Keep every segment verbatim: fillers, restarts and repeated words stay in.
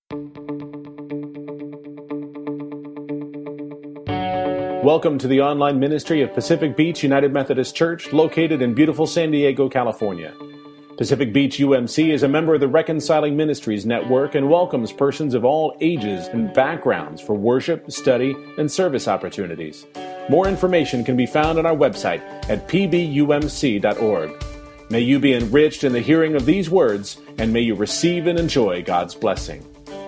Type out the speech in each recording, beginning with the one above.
Welcome to the online ministry of Pacific Beach United Methodist Church, located in beautiful San Diego, California. Pacific Beach U M C is a member of the Reconciling Ministries Network and welcomes persons of all ages and backgrounds for worship, study, and service opportunities. More information can be found on our website at p b u m c dot org. May you be enriched in the hearing of these words, and may you receive and enjoy God's blessing.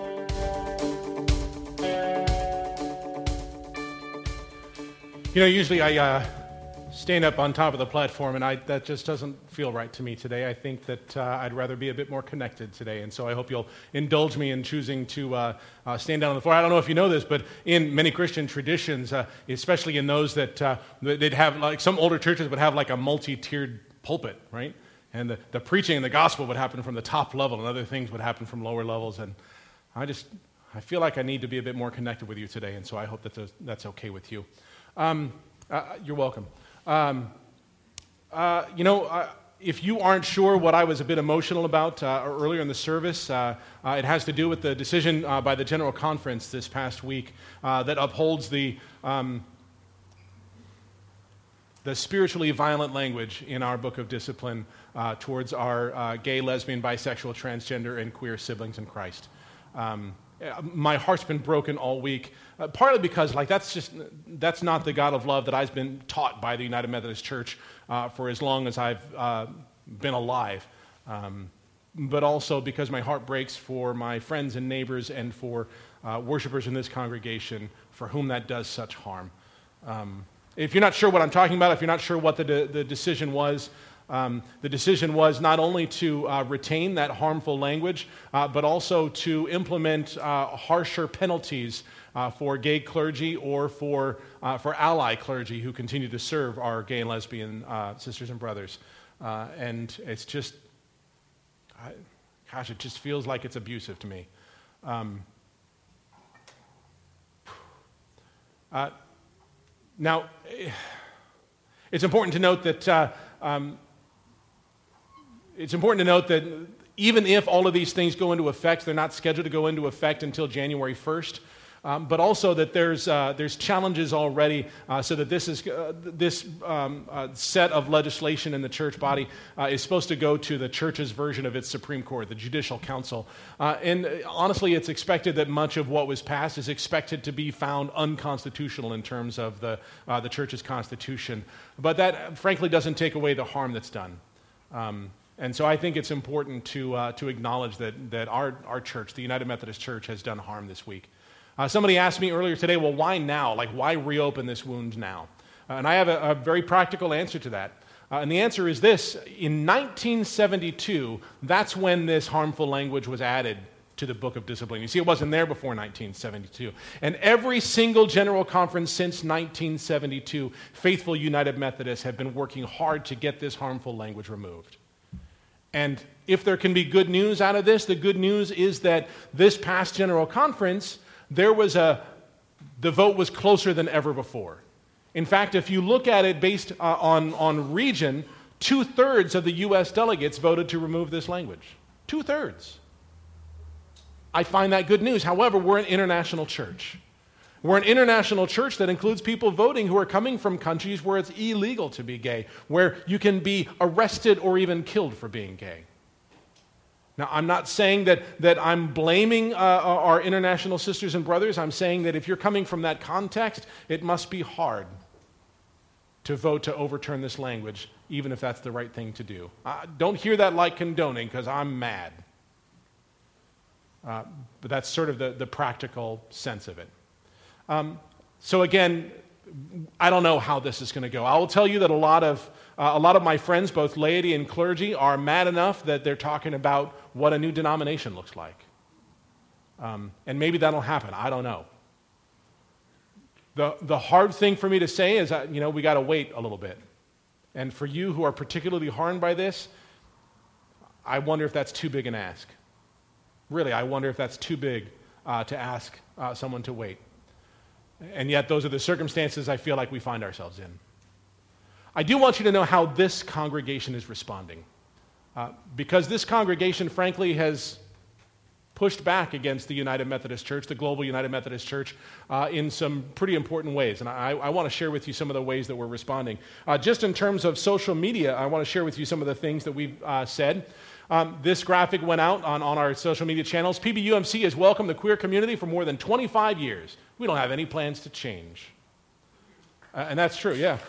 You know, usually I uh, stand up on top of the platform, and I, that just doesn't feel right to me today. I think that uh, I'd rather be a bit more connected today, and so I hope you'll indulge me in choosing to uh, uh, stand down on the floor. I don't know if you know this, but in many Christian traditions, uh, especially in those that uh, they'd have, like some older churches would have like a multi-tiered pulpit, right? And the, the preaching and the gospel would happen from the top level, and other things would happen from lower levels, and I just, I feel like I need to be a bit more connected with you today, and so I hope that that's okay with you. Um, uh, you're welcome. Um, uh, you know, uh, if you aren't sure what I was a bit emotional about uh, earlier in the service, uh, uh, it has to do with the decision uh, by the General Conference this past week uh, that upholds the um, the spiritually violent language in our book of discipline uh, towards our uh, gay, lesbian, bisexual, transgender, and queer siblings in Christ. Um, My heart's been broken all week, uh, partly because like that's just that's not the God of love that I've been taught by the United Methodist Church uh, for as long as I've uh, been alive, um, but also because my heart breaks for my friends and neighbors and for uh, worshipers in this congregation for whom that does such harm. Um, if you're not sure what I'm talking about, if you're not sure what the de- the decision was. Um, the decision was not only to uh, retain that harmful language, uh, but also to implement uh, harsher penalties uh, for gay clergy or for uh, for ally clergy who continue to serve our gay and lesbian uh, sisters and brothers. Uh, and it's just, I, gosh, it just feels like it's abusive to me. Um, uh, now, it's important to note that uh, um, It's important to note that even if all of these things go into effect, they're not scheduled to go into effect until January first, um, but also that there's uh, there's challenges already uh, so that this is uh, this um, uh, set of legislation in the church body uh, is supposed to go to the church's version of its Supreme Court, the Judicial Council. Uh, and honestly, it's expected that much of what was passed is expected to be found unconstitutional in terms of the uh, the church's constitution. But that, frankly, doesn't take away the harm that's done. Um, And so I think it's important to uh, to acknowledge that that our our church, the United Methodist Church, has done harm this week. Uh, somebody asked me earlier today, well, why now? Like, why reopen this wound now? Uh, and I have a, a very practical answer to that. Uh, and the answer is this. In nineteen seventy-two, that's when this harmful language was added to the book of discipline. You see, it wasn't there before nineteen seventy-two. And every single General Conference since nineteen seventy-two, faithful United Methodists have been working hard to get this harmful language removed. And if there can be good news out of this, the good news is that this past General Conference, there was a, the vote was closer than ever before. In fact, if you look at it based uh, on, on region, two-thirds of the U S delegates voted to remove this language. Two-thirds. I find that good news. However, we're an international church. We're an international church that includes people voting who are coming from countries where it's illegal to be gay, where you can be arrested or even killed for being gay. Now, I'm not saying that, that I'm blaming uh, our international sisters and brothers. I'm saying that if you're coming from that context, it must be hard to vote to overturn this language, even if that's the right thing to do. Uh, don't hear that like condoning, because I'm mad. Uh, but that's sort of the, the practical sense of it. Um, so again, I don't know how this is going to go. I will tell you that a lot of uh, a lot of my friends, both laity and clergy, are mad enough that they're talking about what a new denomination looks like. Um, and maybe that'll happen. I don't know. The the hard thing for me to say is, that, you know, we got to wait a little bit. And for you who are particularly harmed by this, I wonder if that's too big an ask. Really, I wonder if that's too big uh, to ask uh, someone to wait. And yet those are the circumstances I feel like we find ourselves in. I do want you to know how this congregation is responding. Uh, because this congregation, frankly, has pushed back against the United Methodist Church, the global United Methodist Church, uh, in some pretty important ways. And I, I want to share with you some of the ways that we're responding. Uh, just in terms of social media, I want to share with you some of the things that we've uh, said. Um, this graphic went out on, on our social media channels. P B U M C has welcomed the queer community for more than twenty-five years. We don't have any plans to change. Uh, and that's true, yeah.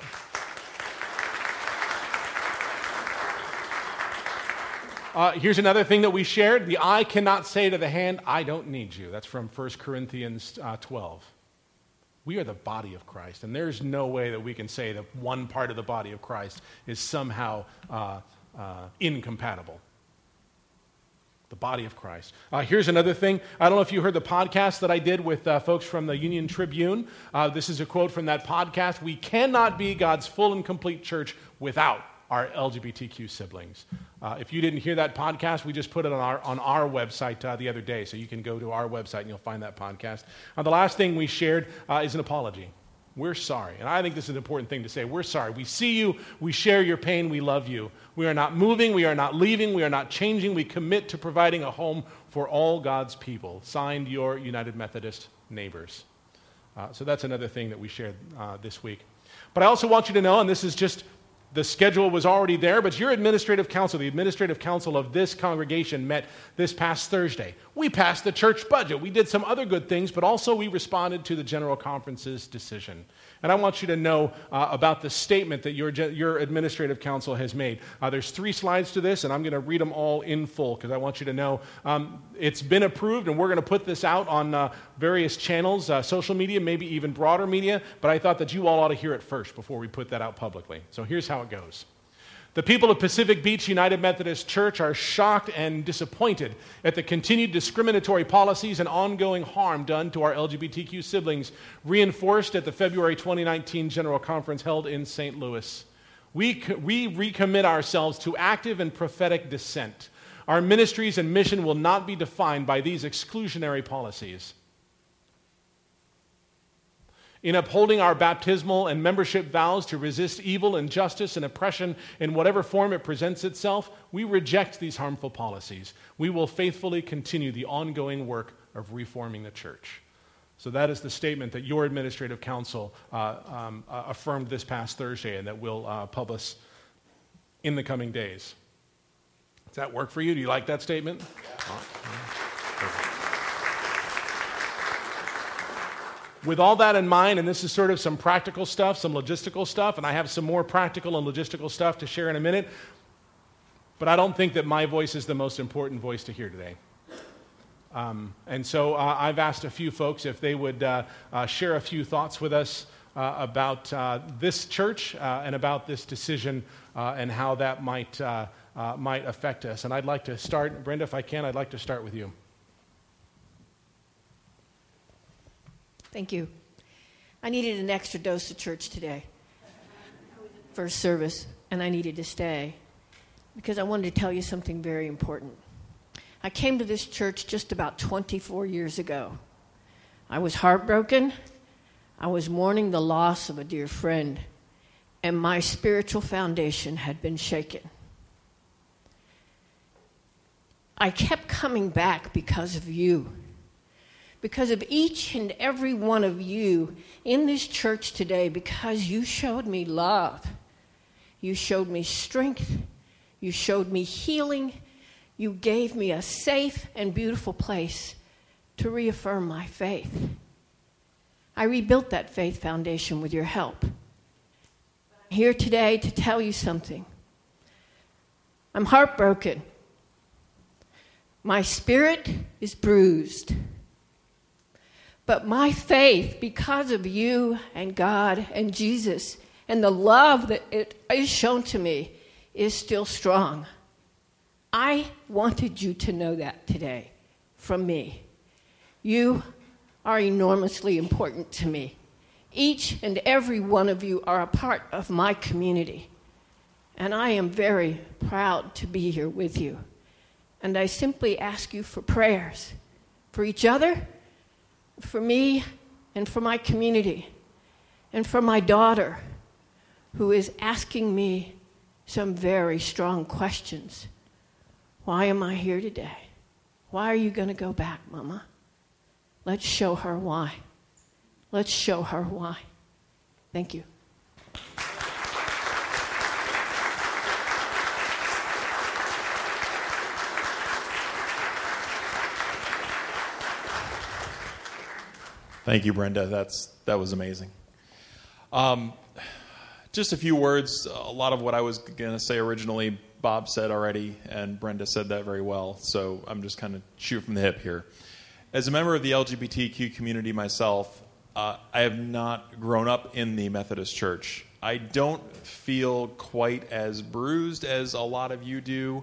Uh, here's another thing that we shared. The eye cannot say to the hand, I don't need you. That's from First Corinthians uh, twelve. We are the body of Christ, and there's no way that we can say that one part of the body of Christ is somehow uh, uh, incompatible. The body of Christ. Uh, here's another thing. I don't know if you heard the podcast that I did with uh, folks from the Union Tribune. Uh, this is a quote from that podcast. We cannot be God's full and complete church without our L G B T Q siblings. Uh, if you didn't hear that podcast, we just put it on our on our website uh, the other day, so you can go to our website and you'll find that podcast. Uh, the last thing we shared uh, is an apology. We're sorry, and I think this is an important thing to say. We're sorry. We see you. We share your pain. We love you. We are not moving. We are not leaving. We are not changing. We commit to providing a home for all God's people. Signed, your United Methodist neighbors. Uh, so that's another thing that we shared uh, this week. But I also want you to know, and this is just the schedule was already there, but your administrative council, the administrative council of this congregation, met this past Thursday. We passed the church budget. We did some other good things, but also we responded to the General Conference's decision. And I want you to know uh, about the statement that your, your administrative council has made. Uh, there's three slides to this, and I'm going to read them all in full because I want you to know um, it's been approved, and we're going to put this out on uh, various channels, uh, social media, maybe even broader media, but I thought that you all ought to hear it first before we put that out publicly. So here's how it goes. The people of Pacific Beach United Methodist Church are shocked and disappointed at the continued discriminatory policies and ongoing harm done to our L G B T Q siblings, reinforced at the February twenty nineteen General Conference held in Saint Louis. We, we recommit ourselves to active and prophetic dissent. Our ministries and mission will not be defined by these exclusionary policies. In upholding our baptismal and membership vows to resist evil, injustice, and oppression in whatever form it presents itself, we reject these harmful policies. We will faithfully continue the ongoing work of reforming the church. So that is the statement that your administrative council uh, um, uh, affirmed this past Thursday and that we'll uh, publish in the coming days. Does that work for you? Do you like that statement? Yeah. Perfect. With all that in mind, and this is sort of some practical stuff, some logistical stuff, and I have some more practical and logistical stuff to share in a minute, but I don't think that my voice is the most important voice to hear today. Um, and so uh, I've asked a few folks if they would uh, uh, share a few thoughts with us uh, about uh, this church uh, and about this decision uh, and how that might, uh, uh, might affect us. And I'd like to start, Brenda, if I can, I'd like to start with you. Thank you. I needed an extra dose of church today. First service, and I needed to stay because I wanted to tell you something very important. I came to this church just about twenty-four years ago. I was heartbroken. I was mourning the loss of a dear friend, and my spiritual foundation had been shaken. I kept coming back because of you. Because of each and every one of you in this church today, because you showed me love. You showed me strength. You showed me healing. You gave me a safe and beautiful place to reaffirm my faith. I rebuilt that faith foundation with your help. I'm here today to tell you something. I'm heartbroken. My spirit is bruised. But my faith, because of you and God and Jesus and the love that it is shown to me, is still strong. I wanted you to know that today from me. You are enormously important to me. Each and every one of you are a part of my community. And I am very proud to be here with you. And I simply ask you for prayers for each other, for me, and for my community, and for my daughter, who is asking me some very strong questions. Why am I here today? Why are you going to go back, Mama? Let's show her why. Let's show her why. Thank you. Thank you, Brenda. That's that was amazing. Um, just a few words. A lot of what I was going to say originally, Bob said already, and Brenda said that very well. So I'm just kind of shoot from the hip here. As a member of the L G B T Q community myself, uh, I have not grown up in the Methodist Church. I don't feel quite as bruised as a lot of you do,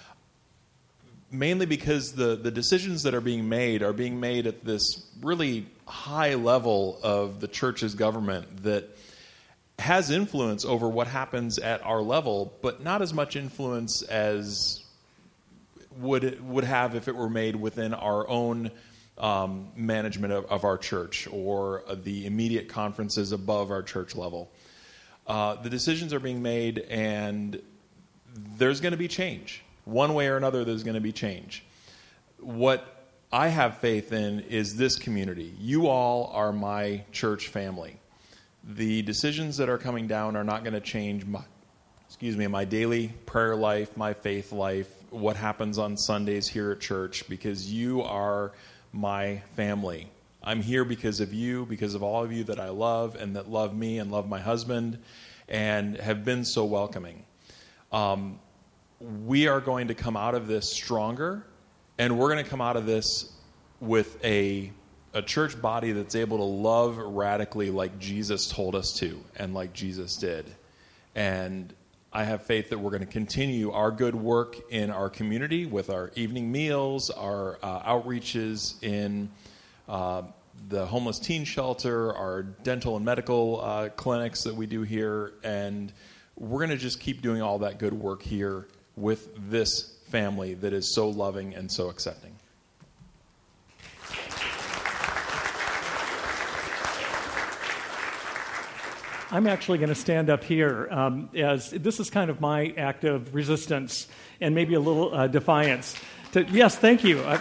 mainly because the, the decisions that are being made are being made at this really high level of the church's government that has influence over what happens at our level, but not as much influence as would would have if it were made within our own um, management of, of our church or the immediate conferences above our church level. Uh, the decisions are being made, and there's going to be change. One way or another, there's going to be change. What I have faith in is this community. You all are my church family. The decisions that are coming down are not going to change my, excuse me, my daily prayer life, my faith life, what happens on Sundays here at church, because you are my family. I'm here because of you, because of all of you that I love and that love me and love my husband and have been so welcoming. Um, we are going to come out of this stronger, and we're going to come out of this with a a church body that's able to love radically like Jesus told us to and like Jesus did. And I have faith that we're going to continue our good work in our community with our evening meals, our uh, outreaches in uh, the homeless teen shelter, our dental and medical uh, clinics that we do here. And we're going to just keep doing all that good work here with this family that is so loving and so accepting. I'm actually going to stand up here um, as this is kind of my act of resistance and maybe a little uh, defiance. To, yes, thank you. I,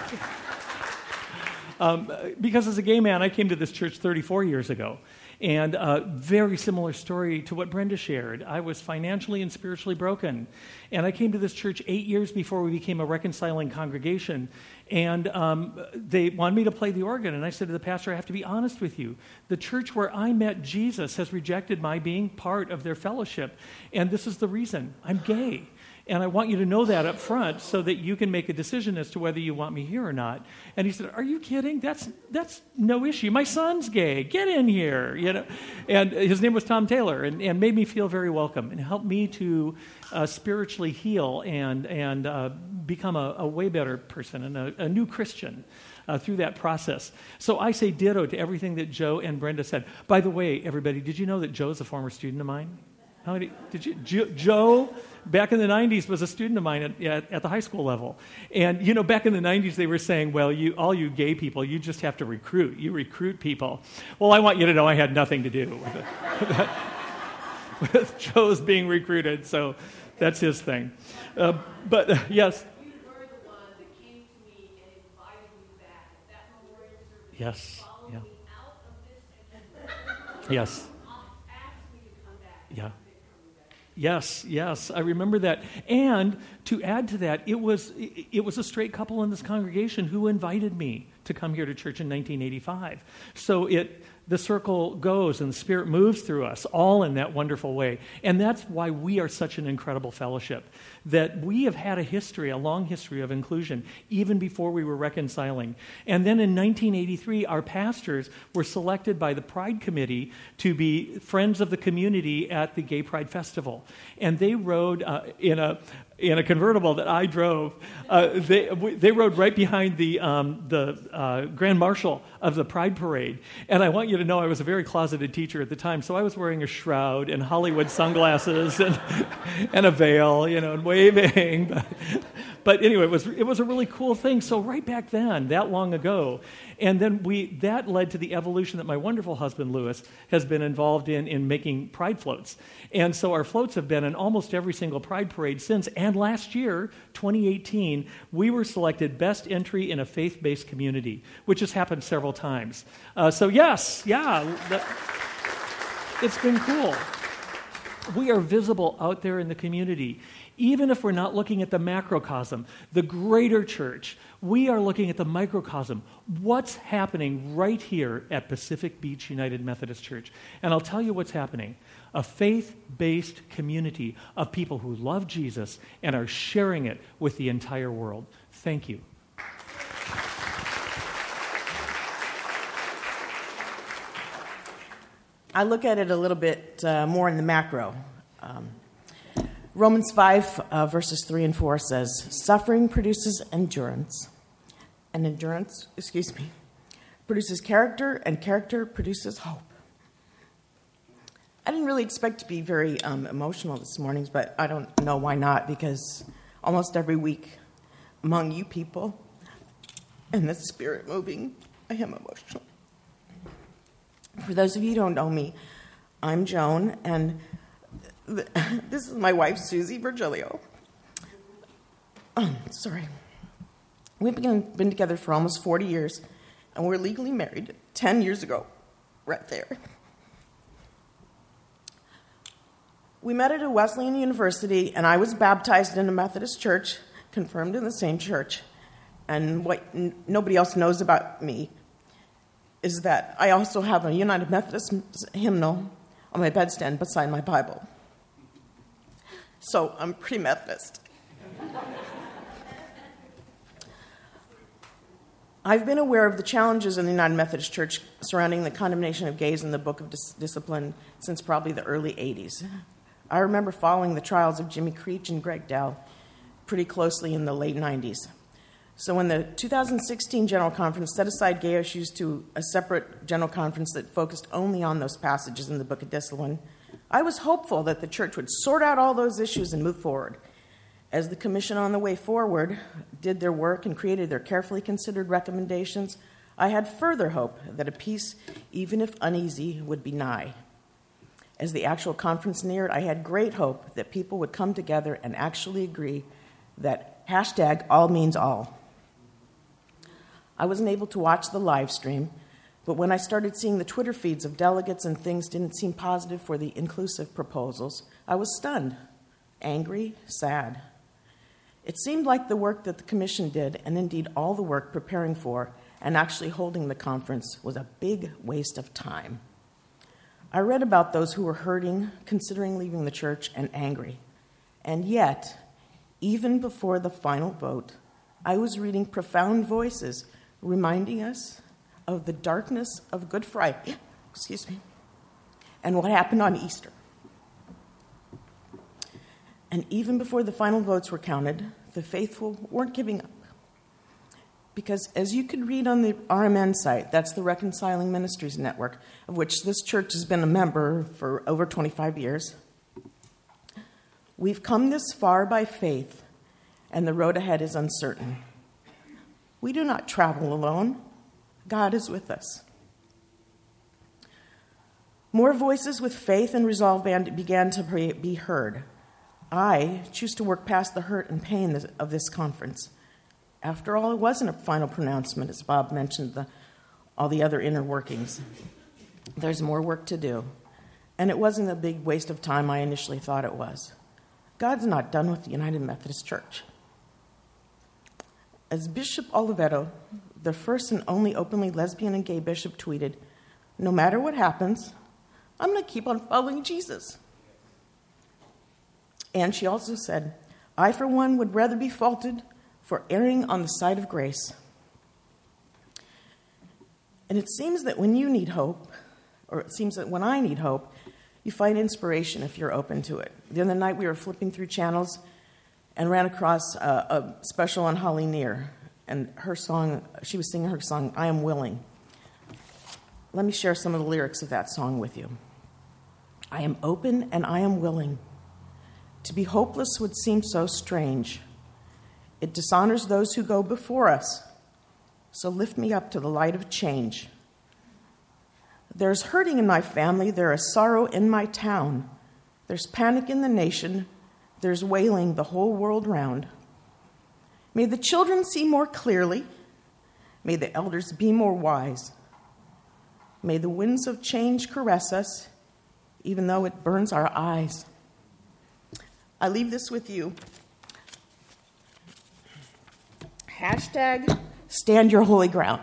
um, because as a gay man, I came to this church thirty-four years ago. And a very similar story to what Brenda shared. I was financially and spiritually broken. And I came to this church eight years before we became a reconciling congregation. And um, they wanted me to play the organ. And I said to the pastor, I have to be honest with you. The church where I met Jesus has rejected my being part of their fellowship. And this is the reason. I'm gay. And I want you to know that up front so that you can make a decision as to whether you want me here or not. And he said, are you kidding? That's that's no issue. My son's gay. Get in here. You know. And his name was Tom Taylor, and, and made me feel very welcome and helped me to uh, spiritually heal and, and uh, become a, a way better person and a, a new Christian uh, through that process. So I say ditto to everything that Joe and Brenda said. By the way, everybody, did you know that Joe's a former student of mine? How many, did you, jo, Joe, back in the nineties, was a student of mine at, at, at the high school level. And, you know, back in the nineties, they were saying, well, you, all you gay people, you just have to recruit. You recruit people. Well, I want you to know I had nothing to do with it. with Joe's being recruited, so that's his thing. Uh, but, uh, yes? You were the one that came to me and invited me back at that memorial service. Yes. Followed Yeah. me out of this. Yes. Asked me to come back. Yeah. Yes, yes, I remember that. And to add to that, it was it was a straight couple in this congregation who invited me to come here to church in nineteen eighty-five. So it the circle goes and the Spirit moves through us, all in that wonderful way. And that's why we are such an incredible fellowship, that we have had a history, a long history of inclusion, even before we were reconciling. And then in nineteen eighty-three, our pastors were selected by the Pride Committee to be friends of the community at the Gay Pride Festival. And they rode uh, in a in a convertible that I drove. Uh, they they rode right behind the um, the uh, Grand Marshal of the Pride Parade. And I want you to know I was a very closeted teacher at the time, so I was wearing a shroud and Hollywood sunglasses and and a veil, you know, and waving. But, but anyway, it was it was a really cool thing. So right back then, that long ago, and then we that led to the evolution that my wonderful husband Lewis has been involved in in making pride floats. And so our floats have been in almost every single pride parade since. And last year, twenty eighteen, we were selected best entry in a faith-based community, which has happened several times. Uh, so yes, yeah, that, it's been cool. We are visible out there in the community. Even if we're not looking at the macrocosm, the greater church, we are looking at the microcosm. What's happening right here at Pacific Beach United Methodist Church? And I'll tell you what's happening. A faith-based community of people who love Jesus and are sharing it with the entire world. Thank you. I look at it a little bit uh, more in the macro. Um, Romans five, uh, verses three and four says, suffering produces endurance, and endurance, excuse me, produces character, and character produces hope. I didn't really expect to be very um, emotional this morning, but I don't know why not, because almost every week among you people and the Spirit moving, I am emotional. For those of you who don't know me, I'm Joan, and th- this is my wife, Susie Virgilio. Oh, sorry. We've been, been together for almost forty years, and we're legally married ten years ago, right there. We met at a Wesleyan University, and I was baptized in a Methodist church, confirmed in the same church. And what n- nobody else knows about me is that I also have a United Methodist hymnal on my bedstand beside my Bible. So I'm pretty Methodist. I've been aware of the challenges in the United Methodist Church surrounding the condemnation of gays in the Book of Dis- Discipline since probably the early eighties. I remember following the trials of Jimmy Creech and Greg Dowd pretty closely in the late nineties. So when the two thousand sixteen General Conference set aside gay issues to a separate General Conference that focused only on those passages in the Book of Discipline, I was hopeful that the church would sort out all those issues and move forward. As the Commission on the Way Forward did their work and created their carefully considered recommendations, I had further hope that a peace, even if uneasy, would be nigh. As the actual conference neared, I had great hope that people would come together and actually agree that hashtag all means all. I wasn't able to watch the live stream, but when I started seeing the Twitter feeds of delegates and things didn't seem positive for the inclusive proposals, I was stunned, angry, sad. It seemed like the work that the Commission did, and indeed all the work preparing for and actually holding the conference, was a big waste of time. I read about those who were hurting, considering leaving the church, and angry. And yet, even before the final vote, I was reading profound voices reminding us of the darkness of Good Friday, excuse me, and what happened on Easter. And even before the final votes were counted, the faithful weren't giving up. Because as you can read on the R M N site, that's the Reconciling Ministries Network, of which this church has been a member for over twenty-five years, we've come this far by faith, and the road ahead is uncertain. We do not travel alone. God is with us. More voices with faith and resolve began to be heard. I choose to work past the hurt and pain of this conference. After all, it wasn't a final pronouncement, as Bob mentioned, the, all the other inner workings. There's more work to do. And it wasn't a big waste of time I initially thought it was. God's not done with the United Methodist Church. As Bishop Oliveto, the first and only openly lesbian and gay bishop, tweeted, "No matter what happens, I'm going to keep on following Jesus." And she also said, "I, for one, would rather be faulted for erring on the side of grace." And it seems that when you need hope, or it seems that when I need hope, you find inspiration if you're open to it. The other night we were flipping through channels and ran across a, a special on Holly Near, and her song, she was singing her song, "I Am Willing." Let me share some of the lyrics of that song with you. "I am open and I am willing. To be hopeless would seem so strange. It dishonors those who go before us. So lift me up to the light of change. There's hurting in my family. There is sorrow in my town. There's panic in the nation. There's wailing the whole world round. May the children see more clearly. May the elders be more wise. May the winds of change caress us, even though it burns our eyes. I leave this with you. Hashtag stand your holy ground.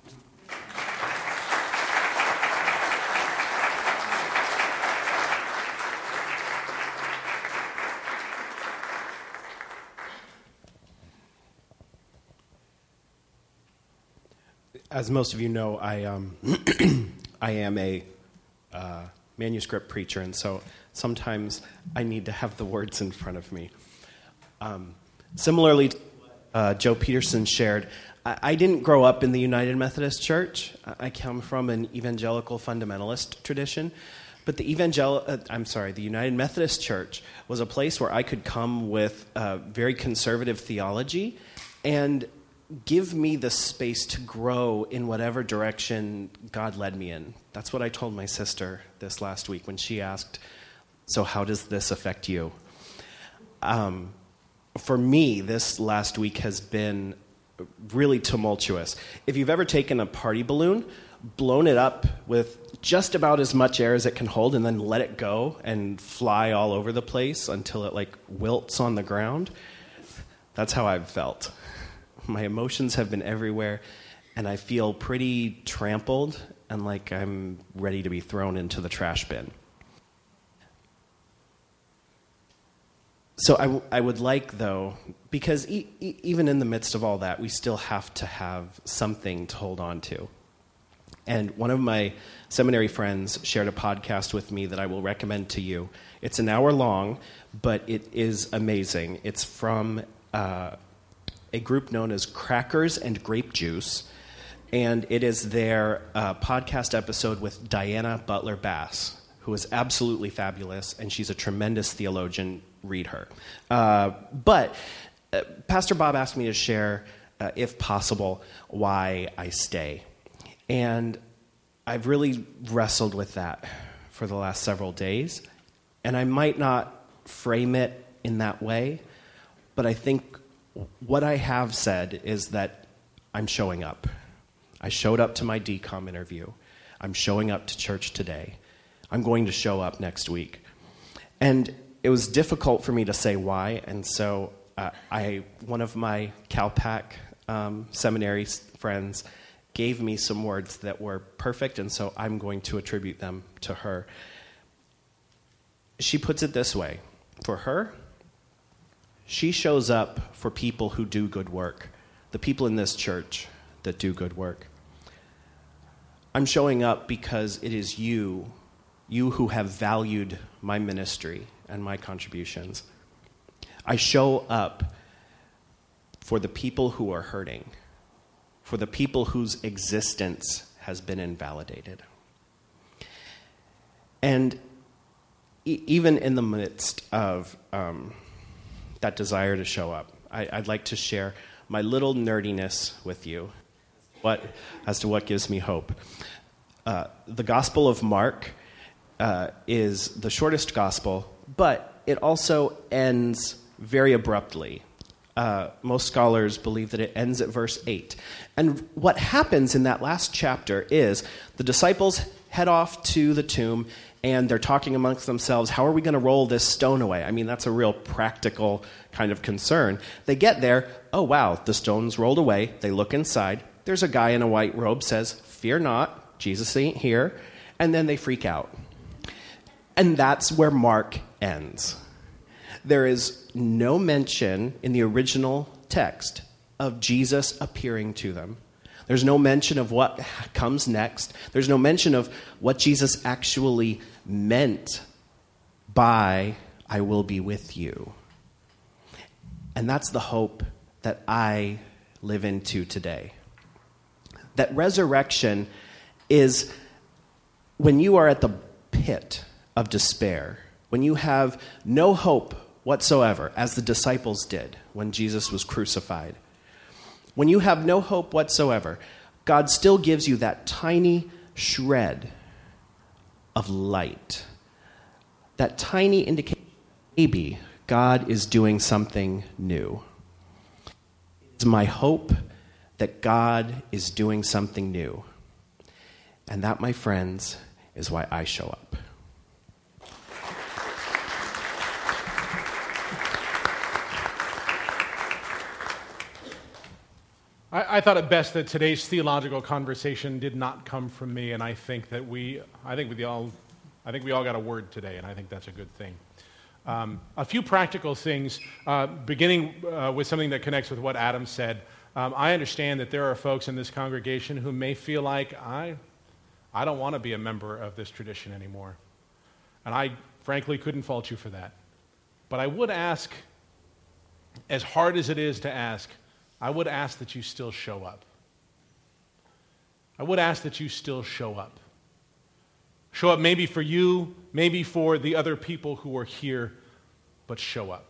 As most of you know, I um, I am a uh, manuscript preacher, and so sometimes I need to have the words in front of me. Um, similarly to uh, Joe Peterson shared, I, I didn't grow up in the United Methodist Church. I come from an evangelical fundamentalist tradition, but the evangel uh, I'm sorry, the United Methodist Church was a place where I could come with uh, very conservative theology and give me the space to grow in whatever direction God led me in. That's what I told my sister this last week when she asked, so how does this affect you? Um, for me, this last week has been really tumultuous. If you've ever taken a party balloon, blown it up with just about as much air as it can hold, and then let it go and fly all over the place until it like wilts on the ground, that's how I've felt. My emotions have been everywhere, and I feel pretty trampled and like I'm ready to be thrown into the trash bin. So I, w- I would like, though, because e- e- even in the midst of all that, we still have to have something to hold on to. And one of my seminary friends shared a podcast with me that I will recommend to you. It's an hour long, but it is amazing. It's from Uh, a group known as Crackers and Grape Juice, and it is their uh, podcast episode with Diana Butler Bass, who is absolutely fabulous, and she's a tremendous theologian. Read her. Uh, but uh, Pastor Bob asked me to share, uh, if possible, why I stay. And I've really wrestled with that for the last several days, and I might not frame it in that way, but I think what I have said is that I'm showing up. I showed up to my D COM interview. I'm showing up to church today. I'm going to show up next week. And it was difficult for me to say why, and so uh, I, one of my CalPAC um, seminary friends gave me some words that were perfect, and so I'm going to attribute them to her. She puts it this way. For her, she shows up for people who do good work, the people in this church that do good work. I'm showing up because it is you, you who have valued my ministry and my contributions. I show up for the people who are hurting, for the people whose existence has been invalidated. And e- even in the midst of um, that desire to show up, I, I'd like to share my little nerdiness with you what, as to what gives me hope. Uh, the Gospel of Mark uh, is the shortest gospel, but it also ends very abruptly. Uh, most scholars believe that it ends at verse eight. And what happens in that last chapter is the disciples head off to the tomb, and they're talking amongst themselves, how are we going to roll this stone away? I mean, that's a real practical kind of concern. They get there, oh wow, the stone's rolled away. They look inside. There's a guy in a white robe, says, fear not, Jesus ain't here. And then they freak out. And that's where Mark ends. There is no mention in the original text of Jesus appearing to them. There's no mention of what comes next. There's no mention of what Jesus actually meant by, I will be with you. And that's the hope that I live into today. That resurrection is when you are at the pit of despair, when you have no hope whatsoever, as the disciples did when Jesus was crucified, when you have no hope whatsoever, God still gives you that tiny shred of light, that tiny indication maybe God is doing something new. It's my hope that God is doing something new. And that, my friends, is why I show up. I, I thought it best that today's theological conversation did not come from me, and I think that we, I think we all, I think we all got a word today, and I think that's a good thing. Um, a few practical things, uh, beginning uh, with something that connects with what Adam said. Um, I understand that there are folks in this congregation who may feel like, I, I don't want to be a member of this tradition anymore. And I, frankly, couldn't fault you for that. But I would ask, as hard as it is to ask, I would ask that you still show up. I would ask that you still show up. Show up maybe for you, maybe for the other people who are here, but show up.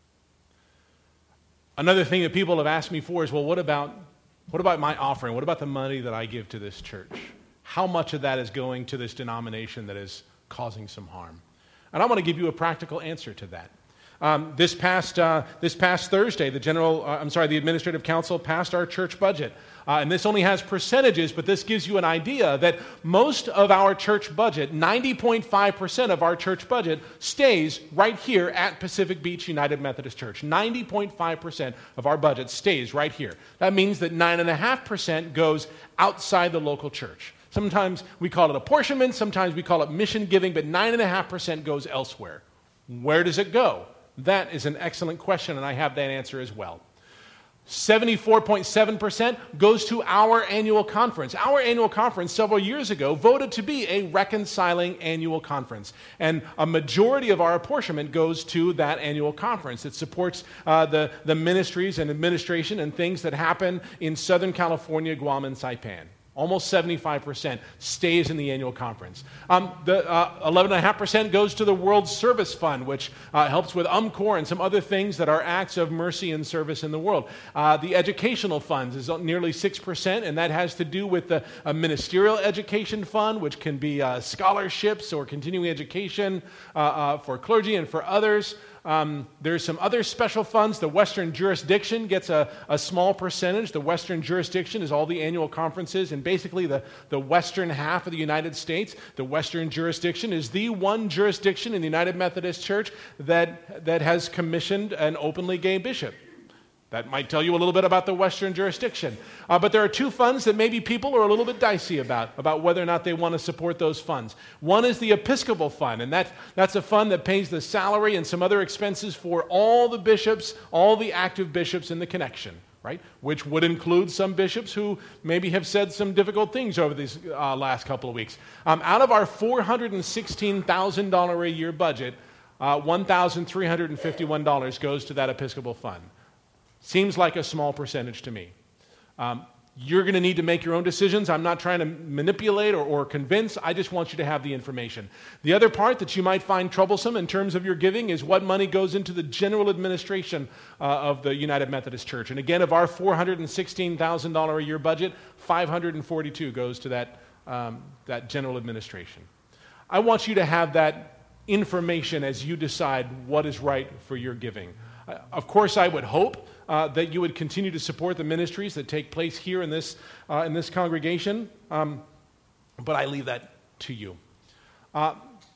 Another thing that people have asked me for is, well, what about, what about my offering? What about the money that I give to this church? How much of that is going to this denomination that is causing some harm? And I want to give you a practical answer to that. Um, this past uh, this past Thursday, the general, uh, I'm sorry, the administrative council passed our church budget, uh, and this only has percentages, but this gives you an idea that most of our church budget, ninety point five percent of our church budget, stays right here at Pacific Beach United Methodist Church. ninety point five percent of our budget stays right here. That means that nine point five percent goes outside the local church. Sometimes we call it apportionment, sometimes we call it mission giving, but nine point five percent goes elsewhere. Where does it go? That is an excellent question, and I have that answer as well. seventy-four point seven percent goes to our annual conference. Our annual conference several years ago voted to be a reconciling annual conference, and a majority of our apportionment goes to that annual conference. It supports uh, the, the ministries and administration and things that happen in Southern California, Guam, and Saipan. Almost seventy-five percent stays in the annual conference. Um, the uh, eleven point five percent goes to the World Service Fund, which uh, helps with UMCOR and some other things that are acts of mercy and service in the world. Uh, the educational funds is nearly six percent, and that has to do with the uh, ministerial education fund, which can be uh, scholarships or continuing education uh, uh, for clergy and for others. Um, there's some other special funds. The Western Jurisdiction gets a, a small percentage. The Western Jurisdiction is all the annual conferences and basically the, the western half of the United States. The Western Jurisdiction is the one jurisdiction in the United Methodist Church that, that has commissioned an openly gay bishop. That might tell you a little bit about the Western Jurisdiction. Uh, but there are two funds that maybe people are a little bit dicey about, about whether or not they want to support those funds. One is the Episcopal Fund, and that, that's a fund that pays the salary and some other expenses for all the bishops, all the active bishops in the connection, right? Which would include some bishops who maybe have said some difficult things over these uh, last couple of weeks. Um, out of our four hundred sixteen thousand dollars a year budget, uh, one thousand three hundred fifty-one dollars goes to that Episcopal Fund. Seems like a small percentage to me. Um, you're going to need to make your own decisions. I'm not trying to manipulate or, or convince. I just want you to have the information. The other part that you might find troublesome in terms of your giving is what money goes into the general administration uh, of the United Methodist Church. And again, of our four hundred sixteen thousand dollars a year budget, five hundred forty-two goes to that, um, that general administration. I want you to have that information as you decide what is right for your giving. Uh, of course, I would hope Uh, that you would continue to support the ministries that take place here in this uh, in this congregation, um, but I leave that to you. Uh,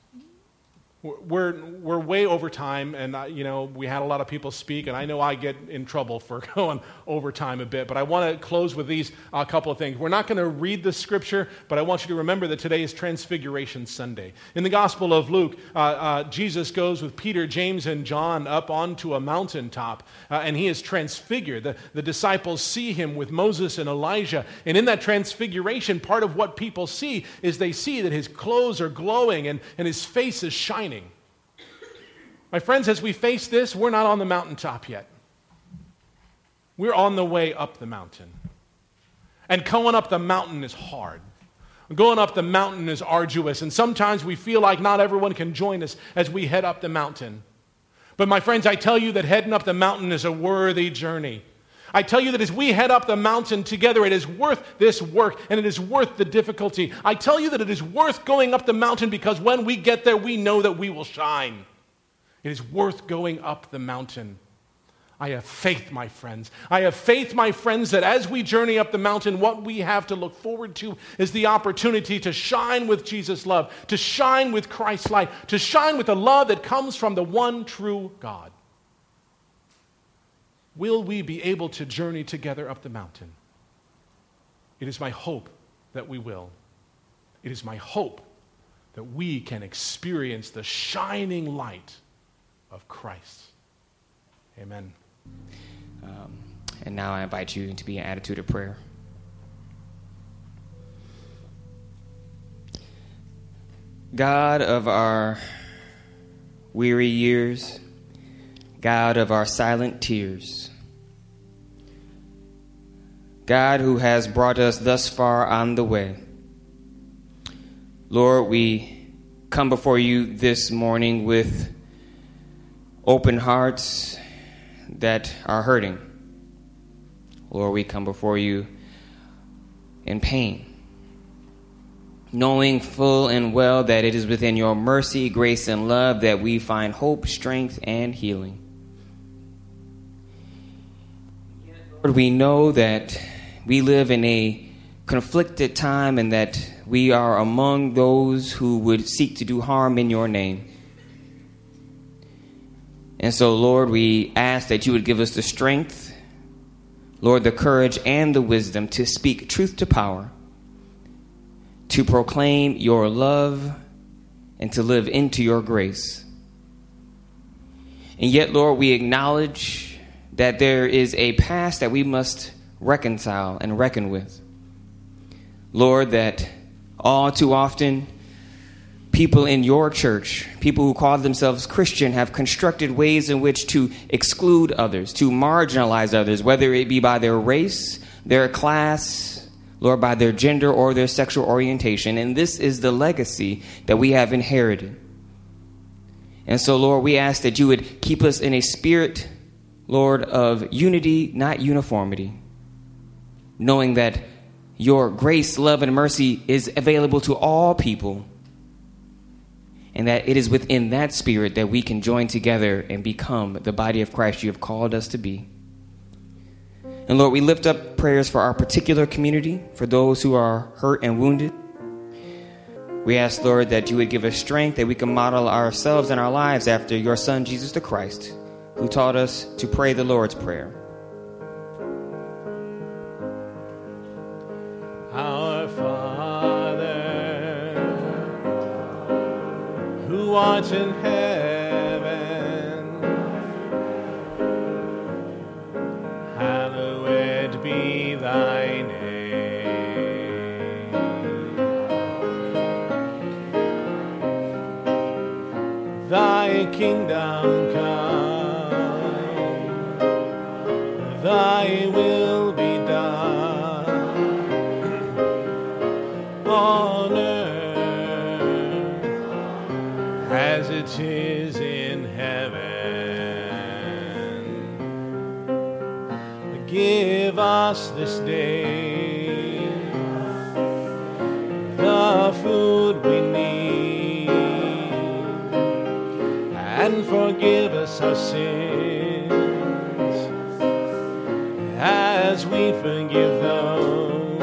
We're we're way over time, and uh, you know we had a lot of people speak, and I know I get in trouble for going over time a bit. But I want to close with these a uh, couple of things. We're not going to read the scripture, but I want you to remember that today is Transfiguration Sunday. In the Gospel of Luke, uh, uh, Jesus goes with Peter, James, and John up onto a mountaintop, uh, and he is transfigured. The, the disciples see him with Moses and Elijah, and in that transfiguration, part of what people see is they see that his clothes are glowing and, and his face is shining. My friends, as we face this, we're not on the mountaintop yet. We're on the way up the mountain. And going up the mountain is hard. Going up the mountain is arduous, and sometimes we feel like not everyone can join us as we head up the mountain. But my friends, I tell you that heading up the mountain is a worthy journey. I tell you that as we head up the mountain together, it is worth this work and it is worth the difficulty. I tell you that it is worth going up the mountain because when we get there, we know that we will shine. It is worth going up the mountain. I have faith, my friends. I have faith, my friends, that as we journey up the mountain, what we have to look forward to is the opportunity to shine with Jesus' love, to shine with Christ's light, to shine with the love that comes from the one true God. Will we be able to journey together up the mountain? It is my hope that we will. It is my hope that we can experience the shining light of Christ. Amen. Um, and now I invite you to be an attitude of prayer. God of our weary years, God of our silent tears, God who has brought us thus far on the way, Lord, we come before you this morning with open hearts that are hurting. Lord, we come before you in pain, knowing full and well that it is within your mercy, grace, and love that we find hope, strength, and healing. Lord, we know that we live in a conflicted time and that we are among those who would seek to do harm in your name. And so, Lord, we ask that you would give us the strength, Lord, the courage and the wisdom to speak truth to power, to proclaim your love, and to live into your grace. And yet, Lord, we acknowledge that there is a past that we must reconcile and reckon with. Lord, that all too often, people in your church, people who call themselves Christian, have constructed ways in which to exclude others, to marginalize others, whether it be by their race, their class, Lord, by their gender or their sexual orientation. And this is the legacy that we have inherited. And so, Lord, we ask that you would keep us in a spirit, Lord, of unity, not uniformity, knowing that your grace, love, and mercy is available to all people, and that it is within that spirit that we can join together and become the body of Christ you have called us to be. And Lord, we lift up prayers for our particular community, for those who are hurt and wounded. We ask, Lord, that you would give us strength, that we can model ourselves and our lives after your Son, Jesus the Christ, who taught us to pray the Lord's Prayer. Our Father, who art in heaven, hallowed be thy name. Thy kingdom come, thy will be done on earth as it is in heaven. Give us this day the food we need, and forgive us our sins as we forgive those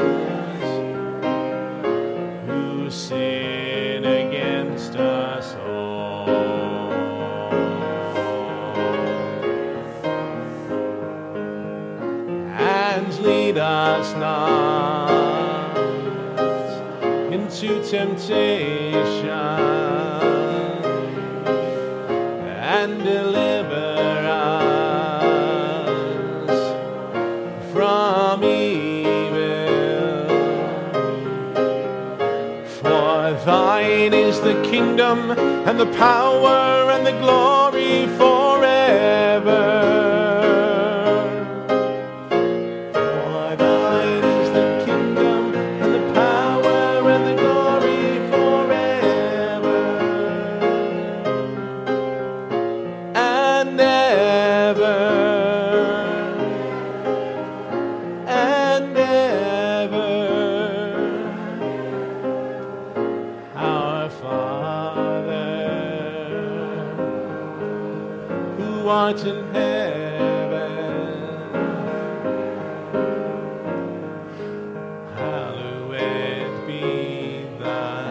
who sin against us all. And lead us not into temptation, and deliver us from evil. For thine is the kingdom, and the power, and the glory forever. For thine is the kingdom, and the power, and the glory forever. And who art in heaven, hallowed be thy